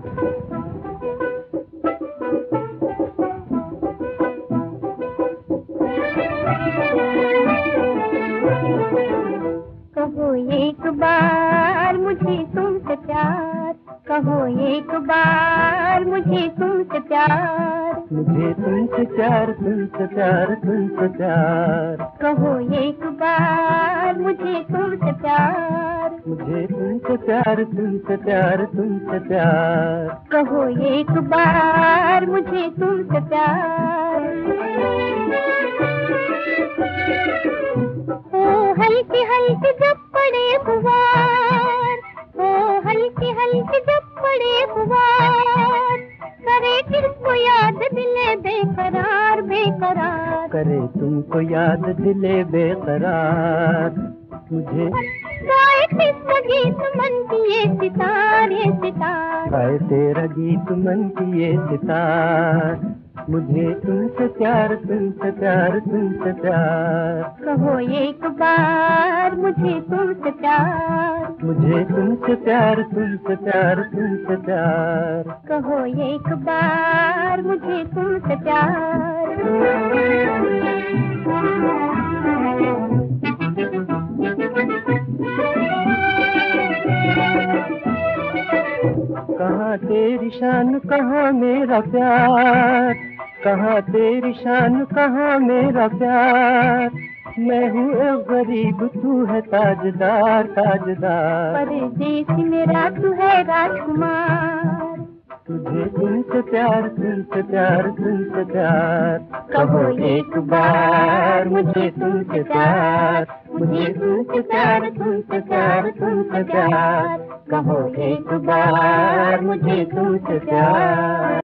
कहो एक बार मुझे तुमसे प्यार, कहो एक बार मुझे तुमसे प्यार, मुझे तुमसे प्यार, तुमसे प्यार, तुमसे प्यार। कहो एक बार मुझे तुमसे प्यार, मुझे तुमसे प्यार, तुमसे प्यार, तुमसे प्यार। कहो एक बार मुझे तुमसे प्यार। ओ हल्के हल्के जब पड़े फुवार, ओ हल्के हल्के जब पड़े फुवार, करे किसको याद दिले बेकरार बेकरार, करे तुमको याद दिले बेकरार। मुझे गाए किसका गीत मन की ये सितार ये सितार, गाए तेरा गीत मन की ये सितार। मुझे तुमसे प्यार, तुमसे प्यार, तुमसे प्यार। कहो एक बार मुझे तुमसे प्यार, मुझे तुमसे प्यार, तुमसे प्यार, तुमसे प्यार। कहो एक बार मुझे तुमसे प्यार। कहाँ तेरी शान, कहाँ मेरा प्यार, कहाँ तेरी शान, कहाँ मेरा प्यार। मैं हूँ एक गरीब, तू है ताजदार ताजदार। परदेसी मेरा तू है राजकुमार, तुझे तुमसे प्यार, तुमसे प्यार, तुमसे प्यार। कहो एक बार मुझे तुमसे प्यार, मुझे तुमसे प्यार, तुमसे प्यार, तुमसे प्यार। कहो एक बार मुझे तुमसे प्यार।